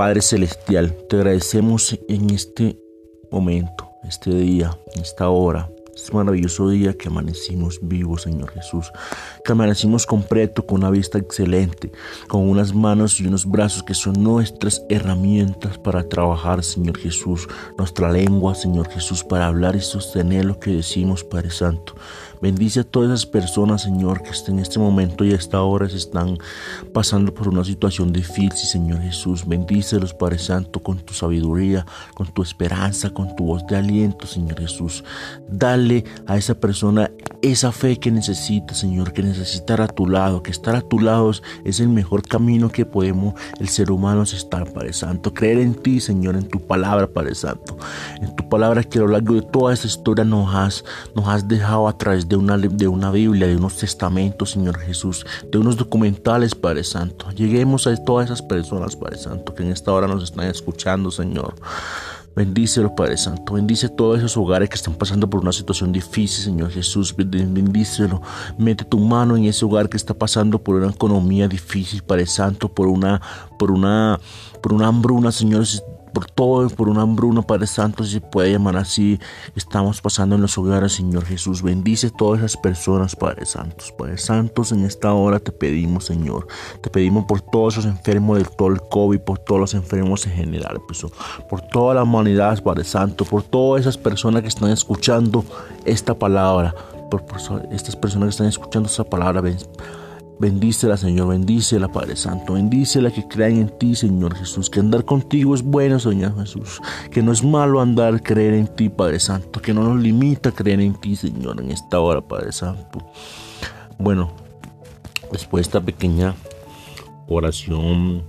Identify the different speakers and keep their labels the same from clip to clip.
Speaker 1: Padre Celestial, te agradecemos en este momento, este día, esta hora, este maravilloso día que amanecimos vivos, Señor Jesús, que amanecimos completo, con una vista excelente, con unas manos y unos brazos que son nuestras herramientas para trabajar, Señor Jesús, nuestra lengua, Señor Jesús, para hablar y sostener lo que decimos, Padre Santo. Bendice a todas esas personas, Señor, que en este momento y a esta hora se están pasando por una situación difícil, Señor Jesús. Bendícelos, Padre Santo, con tu sabiduría, con tu esperanza, con tu voz de aliento, Señor Jesús. Dale a esa persona esa fe que necesita, Señor, que necesita estar a tu lado, que estar a tu lado es el mejor camino que podemos el ser humano estar, Padre Santo. Creer en ti, Señor, en tu palabra, Padre Santo. En tu palabra que a lo largo de toda esta historia nos has dejado a través de una Biblia, de unos testamentos, Señor Jesús, de unos documentales, Padre Santo. Lleguemos a todas esas personas, Padre Santo, que en esta hora nos están escuchando, Señor. Bendícelo, Padre Santo. Bendice todos esos hogares que están pasando por una situación difícil, Señor Jesús. Bendícelo. Mete tu mano en ese hogar que está pasando por una economía difícil, Padre Santo, por una hambruna, Señor, por una hambruna, Padre Santo, si se puede llamar así, estamos pasando en los hogares, Señor Jesús. Bendice todas esas personas, Padre Santos. Padre Santos, en esta hora te pedimos, Señor, te pedimos por todos esos enfermos del todo el COVID, por todos los enfermos en general, por toda la humanidad, Padre Santo, por todas esas personas que están escuchando esta palabra, por estas personas que están escuchando esta palabra. Bendícela, Señor, bendícela, Padre Santo, bendícela, que crean en ti, Señor Jesús, que andar contigo es bueno, Señor Jesús, que no es malo creer en ti, Padre Santo, que no nos limita a creer en ti, Señor, en esta hora, Padre Santo. Bueno, después de esta pequeña oración,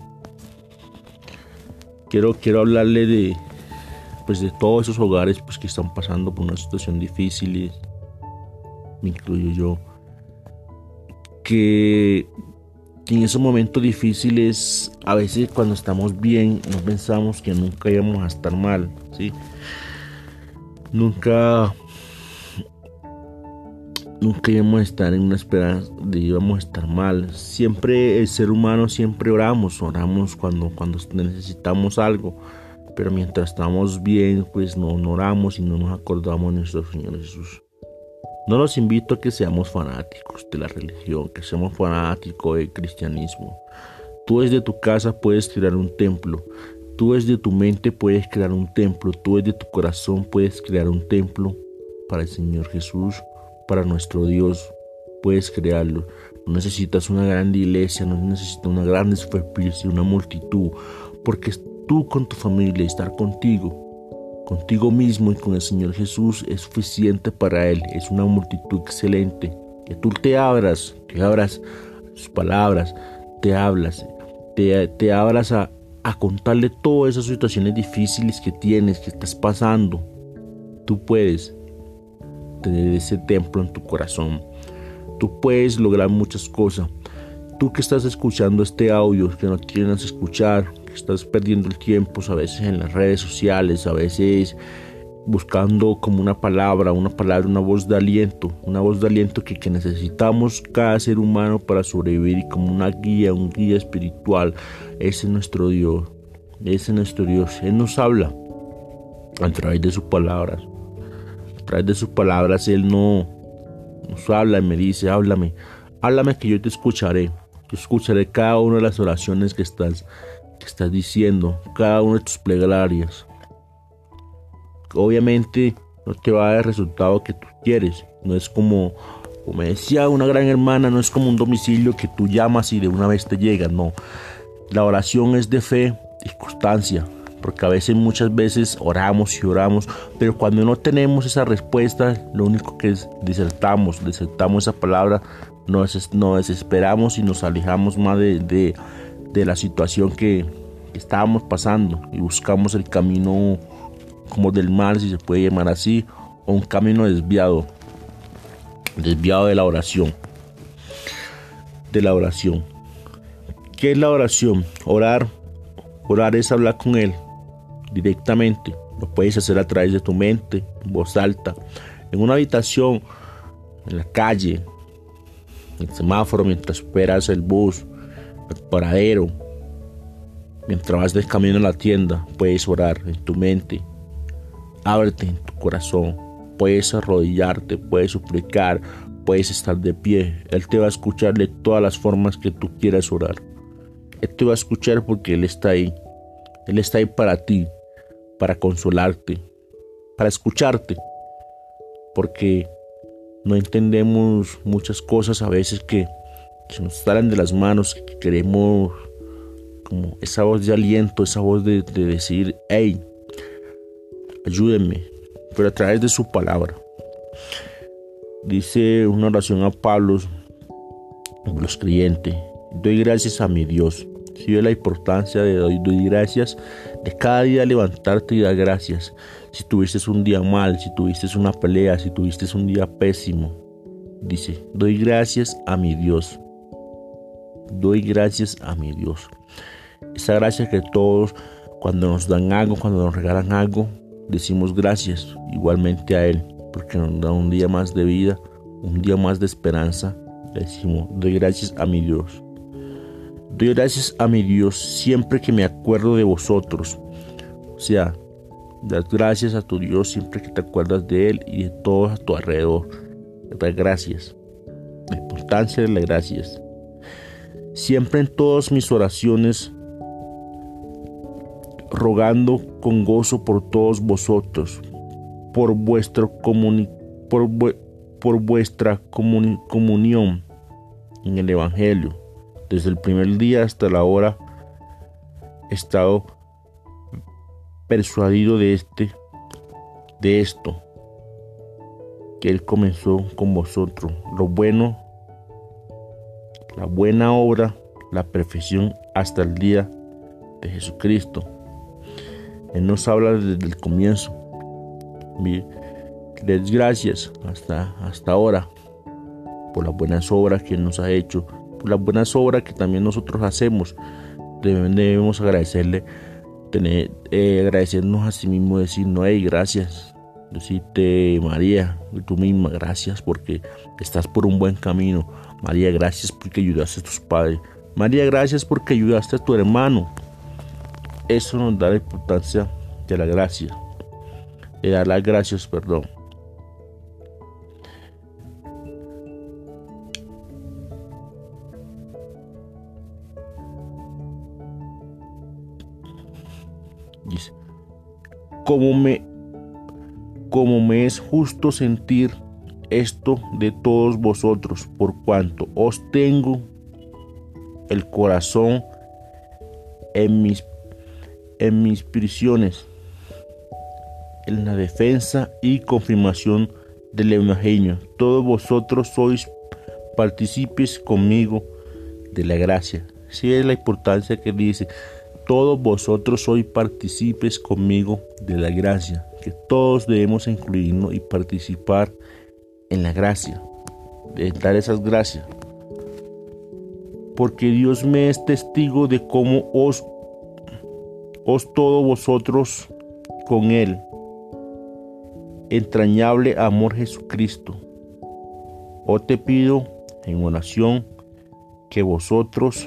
Speaker 1: quiero hablarle de todos esos hogares que están pasando por una situación difícil, me incluyo yo. Que en esos momentos difíciles, a veces cuando estamos bien, no pensamos que nunca íbamos a estar mal, ¿sí? Nunca íbamos a estar en una esperanza de íbamos a estar mal. Siempre el ser humano, siempre oramos cuando necesitamos algo, pero mientras estamos bien, pues no oramos y no nos acordamos de nuestro Señor Jesús. No los invito a que seamos fanáticos de la religión, que seamos fanáticos del cristianismo. Tú desde tu casa puedes crear un templo. Tú desde tu mente puedes crear un templo. Tú desde tu corazón puedes crear un templo para el Señor Jesús, para nuestro Dios. Puedes crearlo. No necesitas una gran iglesia, no necesitas una gran superficie, una multitud, porque tú con tu familia, estar contigo mismo y con el Señor Jesús es suficiente para Él. Es una multitud excelente. Que tú te abras a sus palabras, te abras a contarle todas esas situaciones difíciles que tienes, que estás pasando. Tú puedes tener ese templo en tu corazón. Tú puedes lograr muchas cosas. Tú que estás escuchando este audio, que no quieres escuchar, que estás perdiendo el tiempo a veces en las redes sociales, a veces buscando como una voz de aliento que necesitamos cada ser humano para sobrevivir, y como un guía espiritual. Ese es nuestro Dios, Él nos habla a través de sus palabras. A través de sus palabras Él nos habla y me dice: háblame que yo te escucharé. Yo escucharé cada una de las oraciones que estás diciendo, cada una de tus plegarias. Obviamente no te va a dar el resultado que tú quieres. No es como me decía una gran hermana, no es como un domicilio que tú llamas y de una vez te llega. No, la oración es de fe y constancia, porque a veces, muchas veces oramos, pero cuando no tenemos esa respuesta, lo único que es desertamos esa palabra, nos desesperamos y nos alejamos más de la situación que estábamos pasando, y buscamos el camino como del mal, si se puede llamar así, o un camino desviado de la oración. ¿Qué es la oración? Orar es hablar con Él directamente. Lo puedes hacer a través de tu mente, en voz alta, en una habitación, en la calle, en el semáforo, mientras esperas el bus, el paradero, Mientras vas de camino a la tienda, puedes orar en tu mente. Ábrete en tu corazón. Puedes arrodillarte, puedes suplicar, puedes estar de pie. Él te va a escuchar de todas las formas que tú quieras orar. Él te va a escuchar porque Él está ahí. Él está ahí para ti, para consolarte, para escucharte. Porque no entendemos muchas cosas a veces que nos salen de las manos, que queremos como esa voz de aliento, esa voz de decir, hey, ayúdenme, pero a través de su palabra. Dice una oración a Pablo, los creyentes, doy gracias a mi Dios. Si ve la importancia de doy gracias, de cada día levantarte y dar gracias. Si tuviste un día mal, si tuviste una pelea, si tuviste un día pésimo, dice, doy gracias a mi Dios. Doy gracias a mi Dios. Esa gracia que todos, cuando nos dan algo, cuando nos regalan algo, decimos gracias igualmente a Él, porque nos da un día más de vida, un día más de esperanza. Le decimos, doy gracias a mi Dios. Doy gracias a mi Dios siempre que me acuerdo de vosotros. O sea, das gracias a tu Dios siempre que te acuerdas de Él y de todos a tu alrededor. Das gracias. La importancia de las gracias. Siempre en todas mis oraciones, rogando con gozo por todos vosotros, por vuestra comunión en el Evangelio. Desde el primer día hasta la hora he estado persuadido de esto, que Él comenzó con vosotros, la buena obra, la perfección hasta el día de Jesucristo. Él nos habla desde el comienzo. Les gracias hasta ahora por las buenas obras que Él nos ha hecho, por las buenas obras que también nosotros hacemos. Debemos agradecerle, agradecernos a sí mismo, decirnos, hey, gracias. Decirte, María, tú misma, gracias porque estás por un buen camino. María, gracias porque ayudaste a tus padres. María, gracias porque ayudaste a tu hermano. Eso nos da la importancia de la gracia, de dar las gracias, perdón. Dice, como me es justo sentir esto de todos vosotros, por cuanto os tengo el corazón en mis prisiones, en la defensa y confirmación del Evangelio. Todos vosotros sois partícipes conmigo de la gracia. Sí, es la importancia que dice, todos vosotros sois partícipes conmigo de la gracia, que todos debemos incluirnos y participar en la gracia, de dar esas gracias, porque Dios me es testigo de cómo os todos vosotros con Él, entrañable amor Jesucristo. Os te pido en oración que vosotros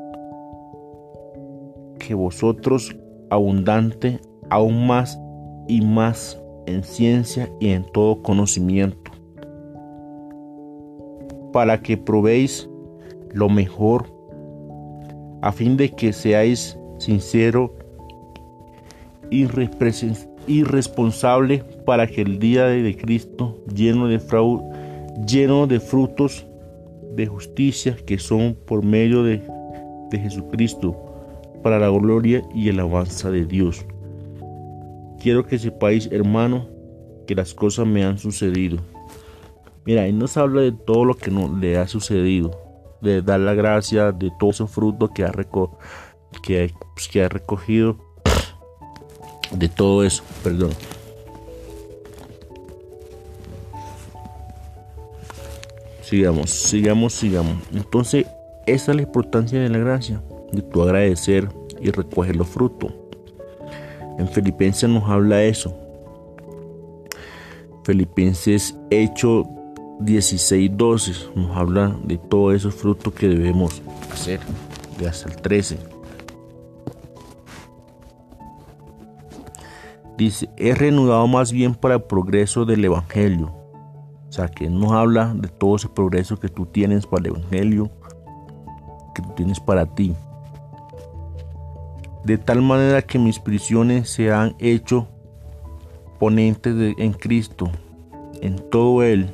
Speaker 1: abundante aún más y más en ciencia y en todo conocimiento, para que probéis lo mejor, a fin de que seáis sincero irresponsable, para que el día de Cristo, lleno de frutos de justicia que son por medio de Jesucristo, para la gloria y alabanza de Dios. Quiero que sepáis, hermano, que las cosas me han sucedido. Mira, Él nos habla de todo lo que le ha sucedido, de dar la gracia de todos esos frutos que ha recogido, de todo eso, perdón. Sigamos. Entonces, esa es la importancia de la gracia, de tu agradecer y recoger los frutos. En Filipenses nos habla eso. Filipenses Hechos 16:12 nos habla de todos esos frutos que debemos hacer, de hasta el 13. Dice, es reanudado más bien para el progreso del Evangelio. O sea, que nos habla de todo ese progreso que tú tienes para el Evangelio, que tú tienes para ti. De tal manera que mis prisiones se han hecho ponentes en Cristo, en todo Él,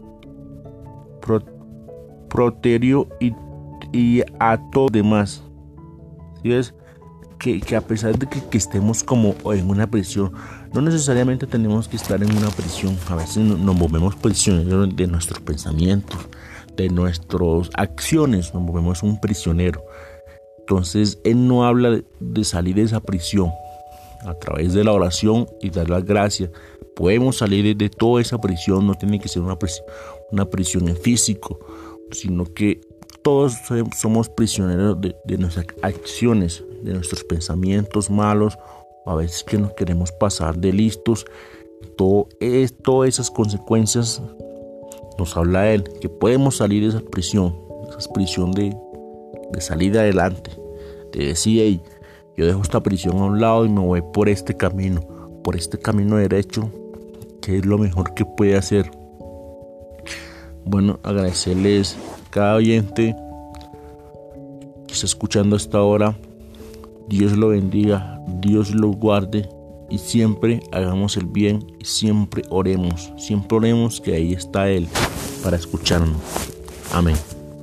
Speaker 1: proterio y a todo demás. ¿Sí ves? Que a pesar de que estemos como en una prisión, no necesariamente tenemos que estar en una prisión. A veces nos movemos prisioneros de nuestros pensamientos, de nuestras acciones, nos movemos un prisionero. Entonces Él no habla de salir de esa prisión. A través de la oración y dar las gracias podemos salir de toda esa prisión. No tiene que ser una prisión en físico, sino que todos somos prisioneros de nuestras acciones, de nuestros pensamientos malos, a veces que nos queremos pasar de listos. Todas esas consecuencias nos habla Él, que podemos salir de esa prisión de salir adelante, de decir, hey, yo dejo esta prisión a un lado y me voy por este camino derecho, que es lo mejor que puede hacer. Bueno, agradecerles a cada oyente que está escuchando hasta ahora. Dios lo bendiga, Dios lo guarde y siempre hagamos el bien y siempre oremos que ahí está Él para escucharnos. Amén.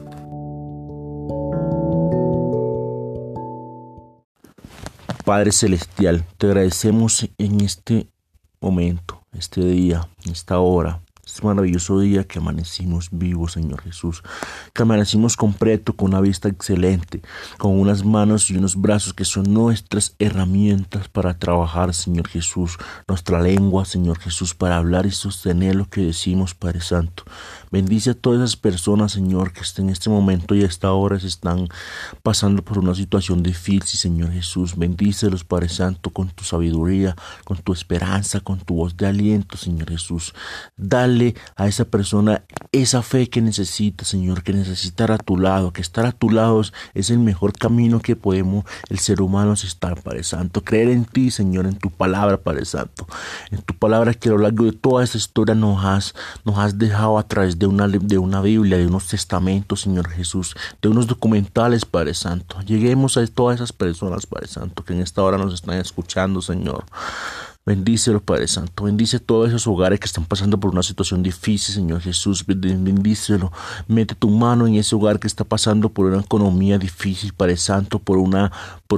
Speaker 1: Padre Celestial, te agradecemos en este momento, este día, esta hora, este maravilloso día que amanecimos vivos, Señor Jesús, que amanecimos completo, con una vista excelente, con unas manos y unos brazos que son nuestras herramientas para trabajar, Señor Jesús, nuestra lengua, Señor Jesús, para hablar y sostener lo que decimos, Padre Santo. Bendice a todas esas personas, Señor, que en este momento y a esta hora se están pasando por una situación difícil, Señor Jesús. Bendícelos, Padre Santo, con tu sabiduría, con tu esperanza, con tu voz de aliento, Señor Jesús. Dale a esa persona esa fe que necesita, Señor, que necesita estar a tu lado, que estar a tu lado es el mejor camino que podemos el ser humano estar, Padre Santo. Creer en ti, Señor, en tu palabra, Padre Santo. En tu palabra que a lo largo de toda esta historia nos has dejado a través de una Biblia, de unos testamentos, Señor Jesús, de unos documentales, Padre Santo. Lleguemos a todas esas personas, Padre Santo, que en esta hora nos están escuchando, Señor. Bendícelo, Padre Santo. Bendice todos esos hogares que están pasando por una situación difícil, Señor Jesús. Bendícelo. Mete tu mano en ese hogar que está pasando por una economía difícil, Padre Santo, por una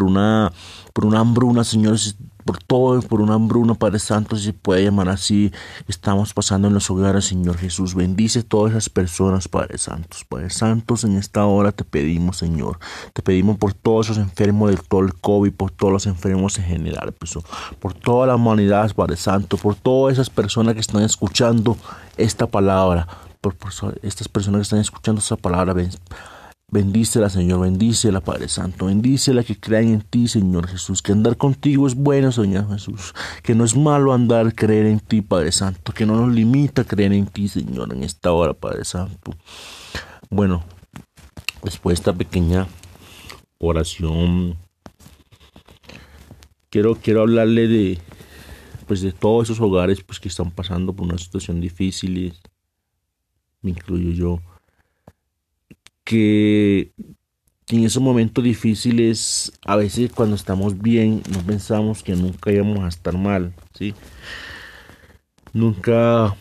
Speaker 1: hambruna, Señor. Por una hambruna, Padre Santo, si se puede llamar así, estamos pasando en los hogares, Señor Jesús. Bendice todas esas personas, Padre Santos. Padre Santos, en esta hora te pedimos, Señor. Te pedimos por todos esos enfermos del todo el COVID, por todos los enfermos en general, por toda la humanidad, Padre Santo, por todas esas personas que están escuchando esta palabra, por estas personas que están escuchando esta palabra. Bendícela, Señor, bendícela, Padre Santo, bendícela, que crean en ti, Señor Jesús, que andar contigo es bueno, Señor Jesús, que no es malo creer en ti, Padre Santo, que no nos limita creer en ti, Señor, en esta hora, Padre Santo. Bueno, después de esta pequeña oración, quiero hablarle de todos esos hogares que están pasando por una situación difícil, me incluyo yo, que en esos momentos difíciles, a veces cuando estamos bien, no pensamos que nunca íbamos a estar mal, ¿sí? Nunca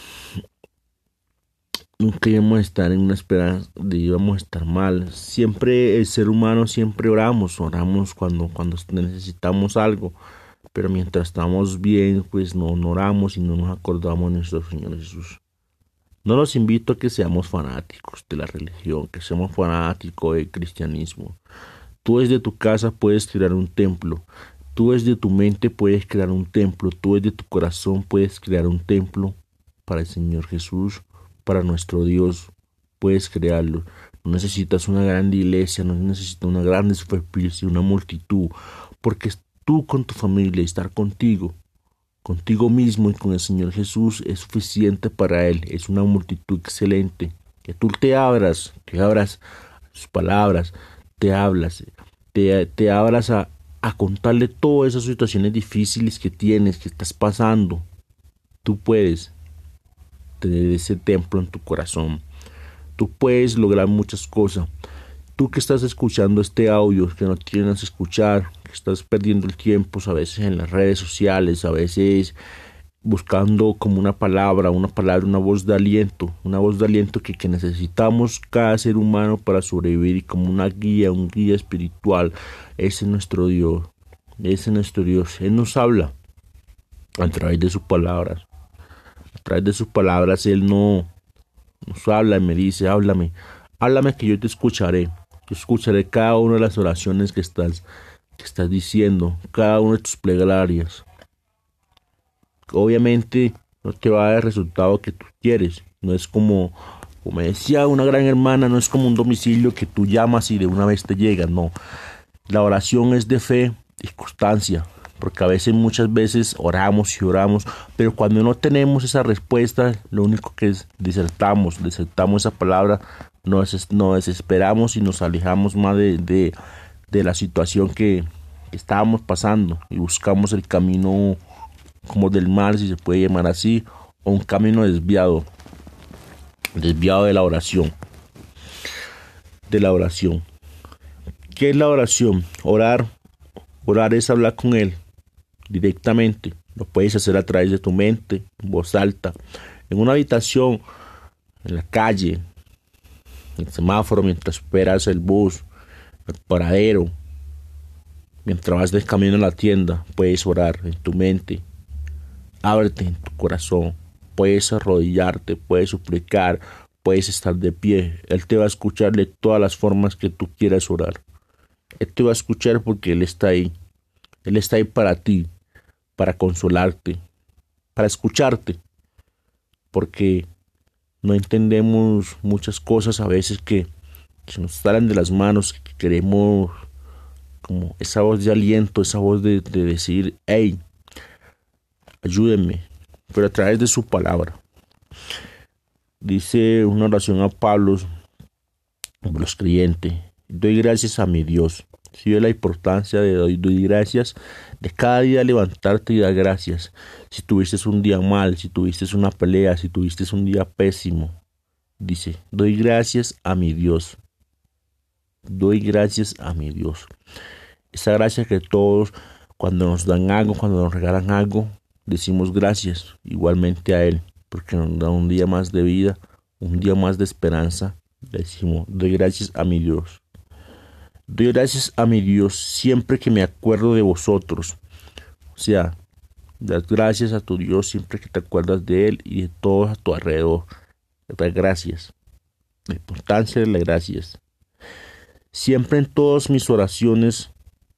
Speaker 1: íbamos a estar en una esperanza de íbamos a estar mal. Siempre el ser humano, siempre oramos cuando necesitamos algo, pero mientras estamos bien, pues no oramos y no nos acordamos de nuestro Señor Jesús. No los invito a que seamos fanáticos de la religión, que seamos fanáticos del cristianismo. Tú desde tu casa puedes crear un templo. Tú desde tu mente puedes crear un templo. Tú desde tu corazón puedes crear un templo para el Señor Jesús, para nuestro Dios. Puedes crearlo. No necesitas una gran iglesia, no necesitas una gran superficie, una multitud, porque tú con tu familia y estar contigo mismo y con el Señor Jesús es suficiente para Él. Es una multitud excelente. Que tú te abras sus palabras, te abras a contarle todas esas situaciones difíciles que tienes, que estás pasando. Tú puedes tener ese templo en tu corazón. Tú puedes lograr muchas cosas. Tú que estás escuchando este audio, que no tienes que escuchar, que estás perdiendo el tiempo a veces en las redes sociales, a veces buscando como una palabra, una voz de aliento, que necesitamos cada ser humano para sobrevivir, y como una guía, un guía espiritual. Ese es nuestro Dios, ese es nuestro Dios. Él nos habla a través de sus palabras, Él no nos habla y me dice: háblame que yo te escucharé. Yo escucharé cada una de las oraciones que estás diciendo, cada una de tus plegarias. Obviamente no te va a dar el resultado que tú quieres. No es como me decía una gran hermana, no es como un domicilio que tú llamas y de una vez te llega. No, la oración es de fe y constancia, porque a veces, muchas veces oramos y oramos, pero cuando no tenemos esa respuesta, lo único que es desertamos esa palabra, nos desesperamos y nos alejamos más de la situación que estábamos pasando, y buscamos el camino como del mal, si se puede llamar así, o un camino desviado de la oración. ¿Qué es la oración? Orar es hablar con Él directamente. Lo puedes hacer a través de tu mente, en voz alta, en una habitación, en la calle, en el semáforo, mientras esperas el bus, el paradero, mientras vas de camino a la tienda. Puedes orar en tu mente. Ábrete en tu corazón. Puedes arrodillarte, puedes suplicar, puedes estar de pie. Él te va a escuchar de todas las formas que tú quieras orar. Él te va a escuchar porque Él está ahí. Él está ahí para ti, para consolarte, para escucharte. Porque no entendemos muchas cosas a veces que se nos salen de las manos, que queremos como esa voz de aliento, esa voz de decir: hey, ayúdenme, pero a través de su palabra. Dice una oración a Pablo, los creyentes: doy gracias a mi Dios. Si ve la importancia de doy gracias, de cada día levantarte y dar gracias. Si tuviste un día mal, si tuviste una pelea, si tuviste un día pésimo, dice: doy gracias a mi Dios. Doy gracias a mi Dios. Esa gracia que todos, cuando nos dan algo, cuando nos regalan algo, decimos gracias igualmente a Él, porque nos da un día más de vida, un día más de esperanza. Decimos: doy gracias a mi Dios. Doy gracias a mi Dios siempre que me acuerdo de vosotros. O sea, das gracias a tu Dios siempre que te acuerdas de Él y de todos a tu alrededor. Das gracias. La importancia de las gracias. Siempre en todas mis oraciones,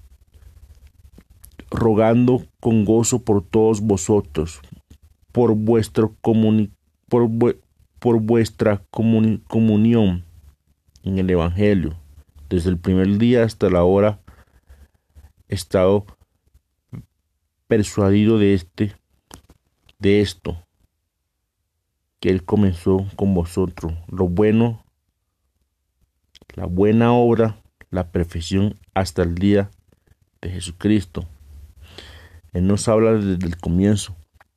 Speaker 1: rogando con gozo por todos vosotros, por vuestra comunión en el Evangelio. Desde el primer día hasta la hora he estado persuadido de esto, que Él comenzó con vosotros, la buena obra, la perfección hasta el día de Jesucristo. Él nos habla desde el comienzo.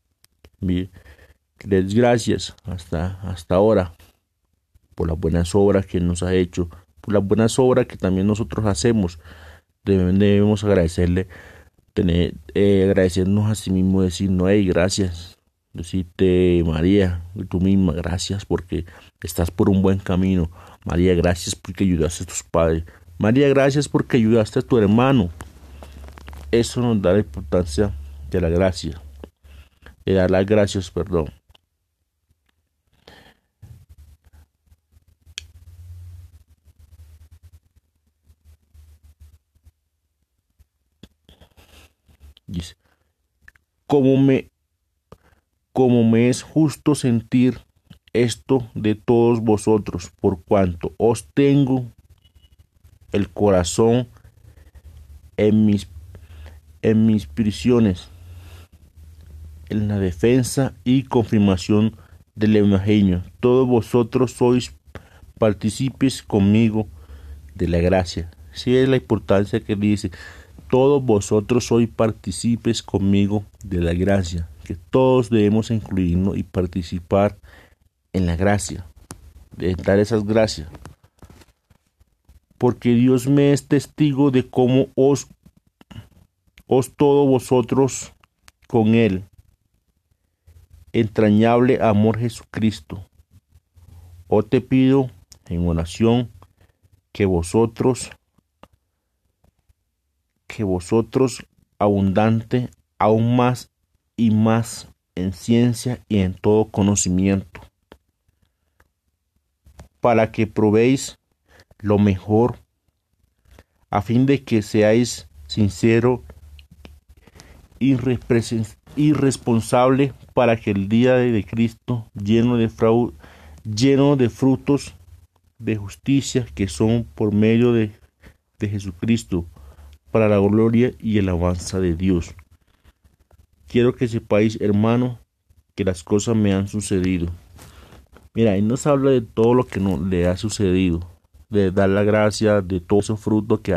Speaker 1: Les gracias hasta ahora por las buenas obras que Él nos ha hecho, por las buenas obras que también nosotros hacemos. Debemos agradecerle, agradecernos a sí mismo, decirnos: hey, gracias. Decirte: María, tú misma, gracias porque estás por un buen camino. María, gracias porque ayudaste a tus padres. María, gracias porque ayudaste a tu hermano. Eso nos da la importancia de la gracia, de dar las gracias, perdón. Dice: como me es justo sentir esto de todos vosotros, por cuanto os tengo el corazón en mis prisiones, en la defensa y confirmación del Evangelio. Todos vosotros sois partícipes conmigo de la gracia. Sí, es la importancia que dice: todos vosotros sois partícipes conmigo de la gracia, que todos debemos incluirnos y participar en la gracia, de dar esas gracias. Porque Dios me es testigo de cómo os todos vosotros con Él, entrañable amor Jesucristo. Os te pido en oración que vosotros abundante aún más y más en ciencia y en todo conocimiento, para que probéis lo mejor, a fin de que seáis sincero y irresponsable, para que el día de Cristo, lleno de frutos de justicia que son por medio de Jesucristo, para la gloria y el alabanza de Dios. Quiero que sepáis, hermano, que las cosas me han sucedido. Mira, Él nos habla de todo lo que le ha sucedido, de dar la gracia, de todos esos frutos que ha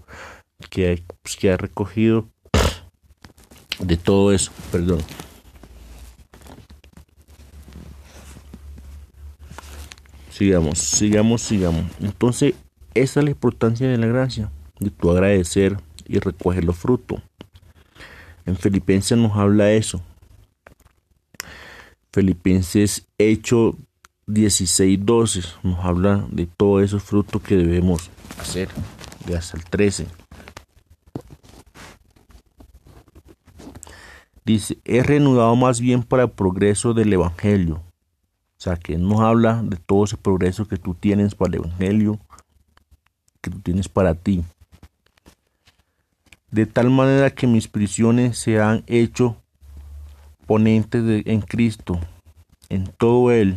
Speaker 1: recogido, de todo eso, perdón. Sigamos. Entonces, esa es la importancia de la gracia, de tu agradecer y recoger los frutos. En Filipenses nos habla eso. Filipenses Hechos 16:12 nos habla de todos esos frutos que debemos hacer, de hasta el 13. Dice, es reanudado más bien para el progreso del Evangelio. O sea, que nos habla de todo ese progreso que tú tienes para el Evangelio, que tú tienes para ti. De tal manera que mis prisiones se han hecho ponentes en Cristo, en todo Él,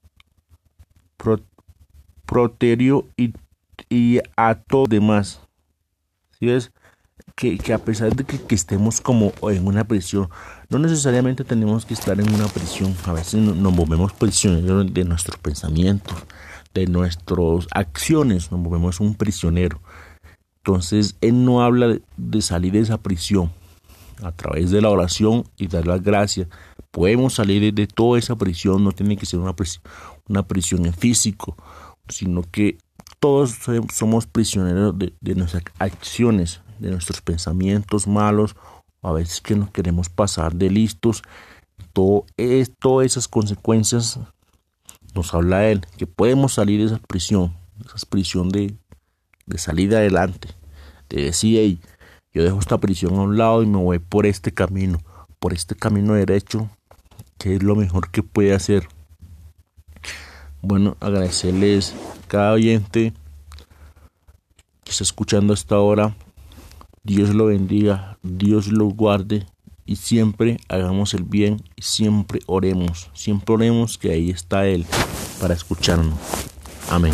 Speaker 1: proterio y a todos demás. ¿Sí ves? Que a pesar de que estemos como en una prisión, no necesariamente tenemos que estar en una prisión. A veces nos movemos prisioneros de nuestros pensamientos, de nuestras acciones, nos movemos un prisionero. Entonces, Él no habla de salir de esa prisión. A través de la oración y dar las gracias, podemos salir de toda esa prisión. No tiene que ser una prisión en físico, sino que todos somos prisioneros de nuestras acciones, de nuestros pensamientos malos, a veces que nos queremos pasar de listos. Todas esas consecuencias nos habla Él, que podemos salir de esa prisión de salir adelante, de decir, hey, yo dejo esta prisión a un lado y me voy por este camino derecho, que es lo mejor que puede hacer. Bueno, agradecerles a cada oyente que está escuchando hasta ahora. Dios lo bendiga, Dios lo guarde y siempre hagamos el bien y siempre oremos que ahí está Él para escucharnos. Amén.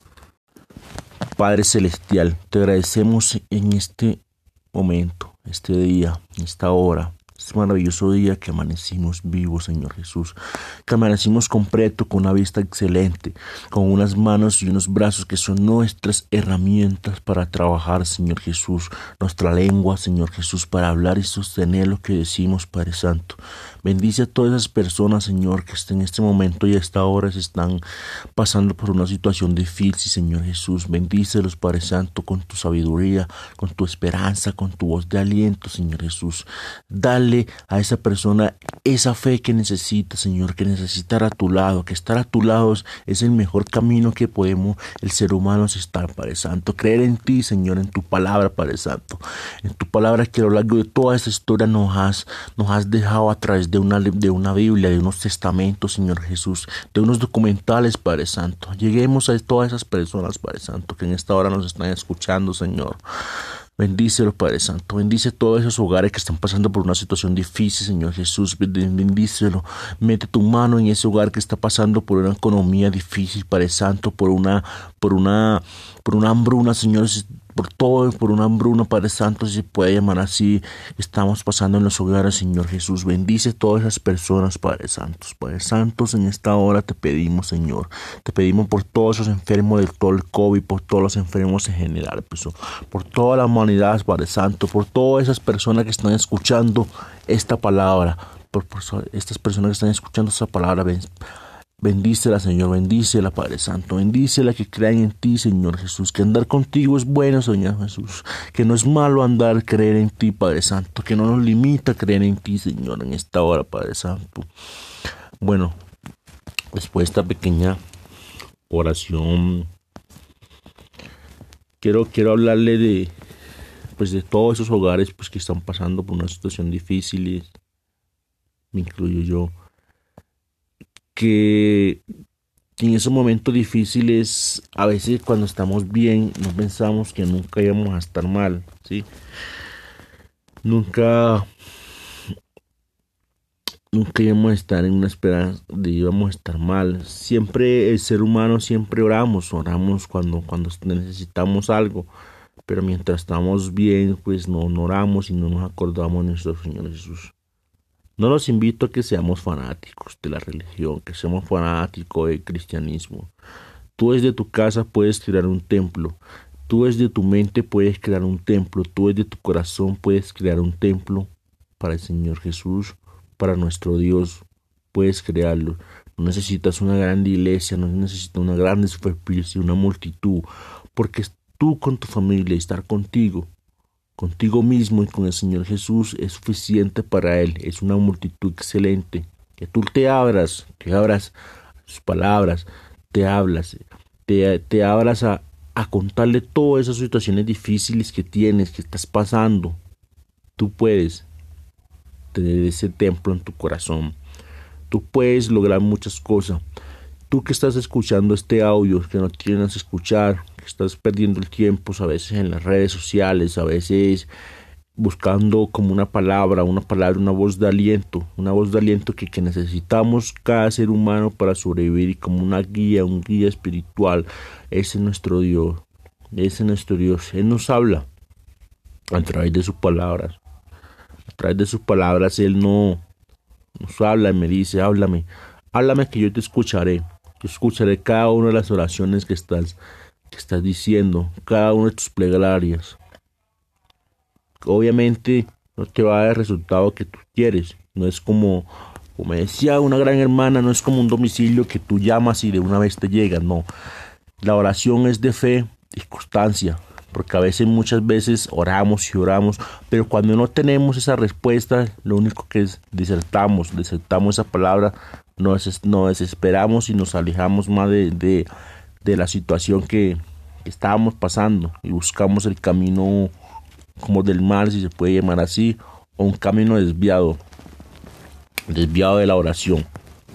Speaker 1: Padre Celestial, te agradecemos en este momento, este día, esta hora, este maravilloso día que amanecimos vivos, Señor Jesús, que amanecimos completo, con una vista excelente, con unas manos y unos brazos que son nuestras herramientas para trabajar, Señor Jesús, nuestra lengua, Señor Jesús, para hablar y sostener lo que decimos, Padre Santo. Bendice a todas esas personas, Señor, que en este momento y a esta hora se están pasando por una situación difícil, Señor Jesús. Bendícelos, Padre Santo, con tu sabiduría, con tu esperanza, con tu voz de aliento, Señor Jesús. Dale a esa persona esa fe que necesita, Señor, que necesita estar a tu lado, que estar a tu lado es el mejor camino que podemos el ser humano estar, Padre Santo. Creer en ti, Señor, en tu palabra, Padre Santo. En tu palabra que a lo largo de toda esta historia nos has dejado a través de una Biblia, de unos testamentos, Señor Jesús, de unos documentales, Padre Santo. Lleguemos a todas esas personas, Padre Santo, que en esta hora nos están escuchando, Señor. Bendícelo, Padre Santo. Bendice todos esos hogares que están pasando por una situación difícil, Señor Jesús. Bendícelo. Mete tu mano en ese hogar que está pasando por una economía difícil, Padre Santo, por una hambruna, Señor. por todo, por una hambruna, Padre Santo, si se puede llamar así, estamos pasando en los hogares, Señor Jesús. Bendice a todas esas personas, Padre Santos. Padre Santos, en esta hora te pedimos, Señor. Te pedimos por todos esos enfermos del todo el COVID, por todos los enfermos en general, pues, por toda la humanidad, Padre Santo, por todas esas personas que están escuchando esta palabra, por estas personas que están escuchando esta palabra. Bendícela, Señor, bendícela, Padre Santo, bendícela, que crean en ti, Señor Jesús, que andar contigo es bueno, Señor Jesús, que no es malo andar, creer en ti, Padre Santo, que no nos limita creer en ti, Señor, en esta hora, Padre Santo. Bueno, después de esta pequeña oración, quiero hablarle de todos esos hogares pues que están pasando por una situación difícil, me incluyo yo, que en esos momentos difíciles, a veces cuando estamos bien, no pensamos que nunca íbamos a estar mal, ¿sí? Nunca íbamos a estar en una esperanza de íbamos a estar mal. Siempre el ser humano, siempre oramos cuando necesitamos algo, pero mientras estamos bien, pues no oramos y no nos acordamos de nuestro Señor Jesús. No los invito a que seamos fanáticos de la religión, que seamos fanáticos del cristianismo. Tú desde tu casa puedes crear un templo. Tú desde tu mente puedes crear un templo. Tú desde tu corazón puedes crear un templo para el Señor Jesús, para nuestro Dios. Puedes crearlo. No necesitas una gran iglesia, no necesitas una gran superficie, una multitud, porque tú con tu familia, estar contigo mismo y con el Señor Jesús es suficiente para Él. Es una multitud excelente. Que tú te abras, que abras sus palabras, te abras a contarle todas esas situaciones difíciles que tienes, que estás pasando. Tú puedes tener ese templo en tu corazón. Tú puedes lograr muchas cosas. Tú que estás escuchando este audio, que no tienes que escuchar, que estás perdiendo el tiempo a veces en las redes sociales, a veces buscando como una palabra, una voz de aliento, que necesitamos cada ser humano para sobrevivir, y como un guía espiritual. Ese es nuestro Dios, Él nos habla a través de sus palabras. A través de sus palabras Él nos habla y me dice: háblame que yo te escucharé. Yo escucharé cada una de las oraciones que estás diciendo, cada una de tus plegarias. Obviamente no te va a dar el resultado que tú quieres. No es como me decía una gran hermana, no es como un domicilio que tú llamas y de una vez te llega. No, la oración es de fe y constancia, porque a veces, muchas veces oramos, pero cuando no tenemos esa respuesta, lo único que es desertamos esa palabra, nos desesperamos y nos alejamos más de la situación que estábamos pasando, y buscamos el camino como del mal, si se puede llamar así, o un camino desviado de la oración.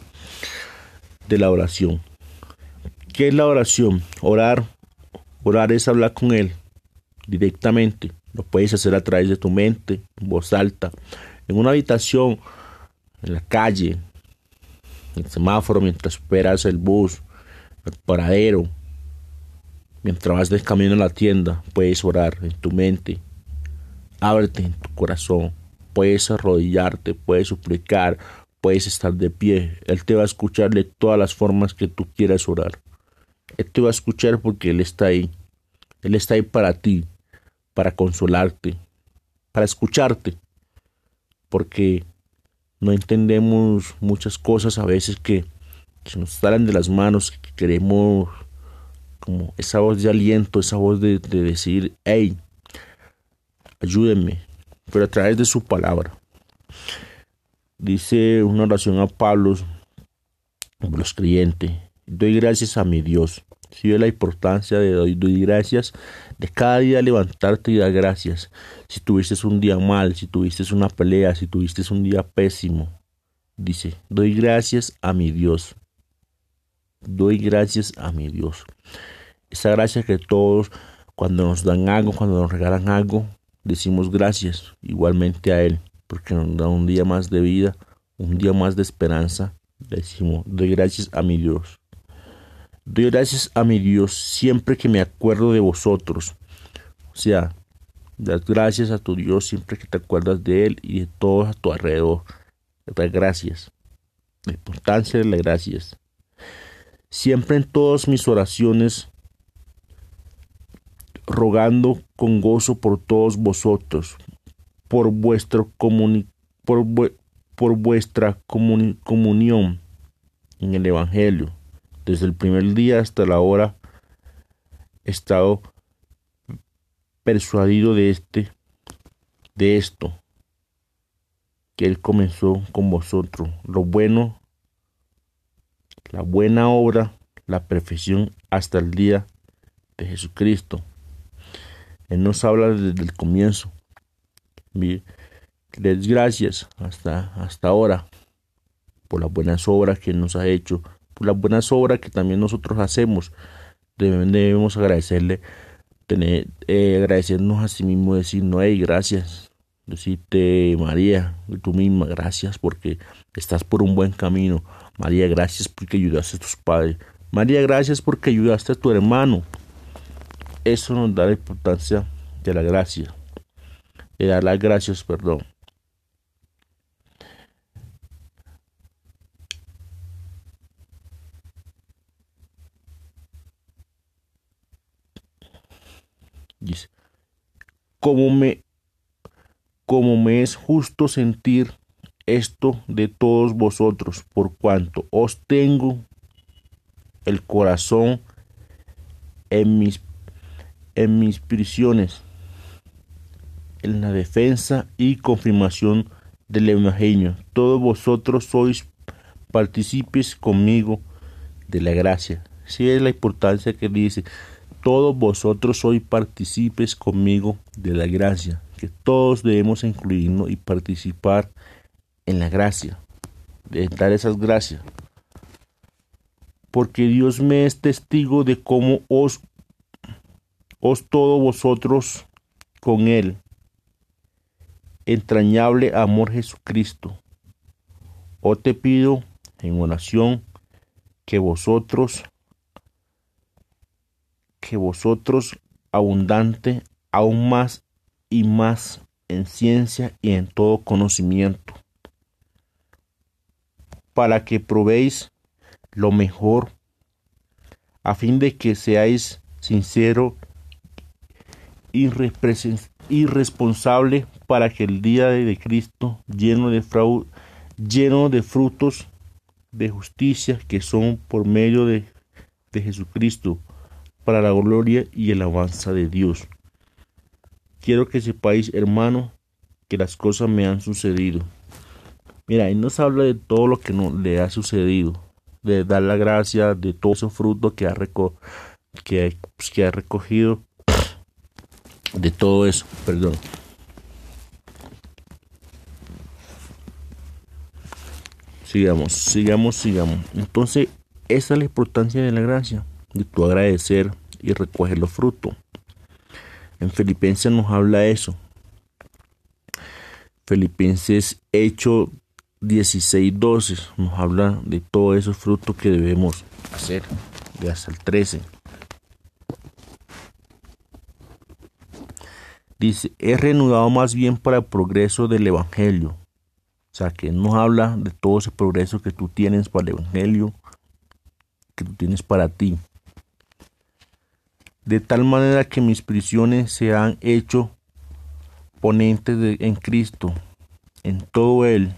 Speaker 1: ¿Qué es la oración? Orar es hablar con Él directamente. Lo puedes hacer a través de tu mente, en voz alta, en una habitación, en la calle, en el semáforo, mientras esperas el bus, el paradero, mientras vas de camino a la tienda. Puedes orar en tu mente. Ábrete en tu corazón. Puedes arrodillarte, puedes suplicar, puedes estar de pie. Él te va a escuchar de todas las formas que tú quieras orar. Él te va a escuchar porque Él está ahí. Él está ahí para ti, para consolarte, para escucharte, porque no entendemos muchas cosas a veces que se nos salen de las manos, que queremos como esa voz de aliento, esa voz de decir: hey, ayúdenme, pero a través de su palabra. Dice una oración a Pablo, los creyentes: doy gracias a mi Dios. Si ve la importancia de doy gracias, de cada día levantarte y dar gracias. Si tuviste un día mal, si tuviste una pelea, si tuviste un día pésimo, dice: doy gracias a mi Dios. Doy gracias a mi Dios. Esa gracia que todos, cuando nos dan algo, cuando nos regalan algo, decimos gracias igualmente a Él, porque nos da un día más de vida, un día más de esperanza. Decimos: doy gracias a mi Dios. Doy gracias a mi Dios siempre que me acuerdo de vosotros. sea, das gracias a tu Dios siempre que te acuerdas de Él y de todos a tu alrededor. Das gracias. La importancia de las gracias. Siempre en todas mis oraciones, rogando con gozo por todos vosotros, por por vuestra comunión en el Evangelio. Desde el primer día hasta la hora he estado persuadido de esto, que Él comenzó con vosotros. Lo bueno, la buena obra, la perfección hasta el día de Jesucristo. Él nos habla desde el comienzo. Les gracias hasta ahora por las buenas obras que nos ha hecho, por las buenas obras que también nosotros hacemos. Debemos agradecerle, agradecernos a sí mismo, decirnos, hey, gracias. Decirte, María, tú misma, gracias porque estás por un buen camino. María, gracias porque ayudaste a tus padres. María, gracias porque ayudaste a tu hermano. Eso nos da la importancia de la gracia, de dar las gracias, perdón. Dice, como me es justo sentir esto de todos vosotros, por cuanto os tengo el corazón en mis prisiones, en la defensa y confirmación del Evangelio. Todos vosotros sois partícipes conmigo de la gracia. Sí, es la importancia que dice, todos vosotros sois partícipes conmigo de la gracia, que todos debemos incluirnos y participar en la gracia, de dar esas gracias. Porque Dios me es testigo de cómo os todos vosotros con Él, entrañable amor Jesucristo. Os te pido en oración que vosotros abundante aún más y más en ciencia y en todo conocimiento, para que probéis lo mejor, a fin de que seáis sincero y irresponsable, para que el día de Cristo, lleno de frutos de justicia que son por medio de Jesucristo, para la gloria y el alabanza de Dios. Quiero que sepáis, hermano, que las cosas me han sucedido. Mira, Él nos habla de todo lo que le ha sucedido, de dar la gracia, de todos esos frutos que ha recogido, de todo eso, perdón. Sigamos. Entonces, esa es la importancia de la gracia, de tu agradecer y recoger los frutos. En Filipenses nos habla eso. Filipenses Hechos 16:12 nos habla de todos esos frutos que debemos hacer, de hasta el 13. Dice, es reanudado más bien para el progreso del Evangelio. O sea, que nos habla de todo ese progreso que tú tienes para el Evangelio, que tú tienes para ti. De tal manera que mis prisiones se han hecho ponentes en Cristo, en todo Él,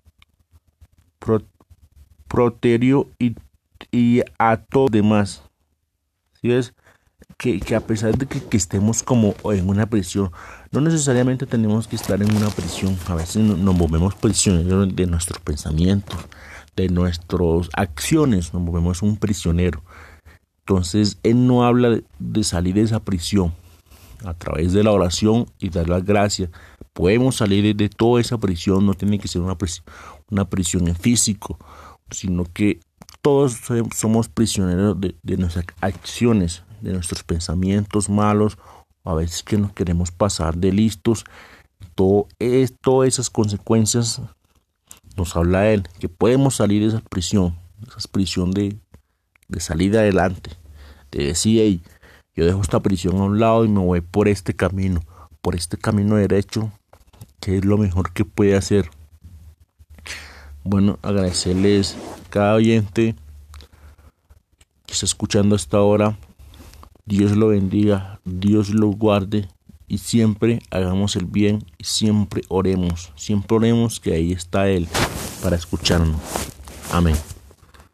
Speaker 1: proterio y a todos demás. ¿Sí ves? Que a pesar de que estemos como en una prisión, no necesariamente tenemos que estar en una prisión. A veces nos volvemos prisioneros de nuestros pensamientos, de nuestras acciones, nos volvemos un prisionero. Entonces, Él no habla de salir de esa prisión. A través de la oración y dar las gracias, podemos salir de toda esa prisión. No tiene que ser una prisión en físico, sino que todos somos prisioneros de nuestras acciones, de nuestros pensamientos malos, a veces que nos queremos pasar de listos. Todas esas consecuencias nos habla Él, que podemos salir de esa prisión de salir adelante, de decir, hey, Yo dejo esta prisión a un lado y me voy por este camino derecho, que es lo mejor que puede hacer. Bueno, agradecerles a cada oyente que está escuchando hasta ahora. Dios lo bendiga, Dios lo guarde y siempre hagamos el bien y siempre oremos que ahí está Él para escucharnos. Amén.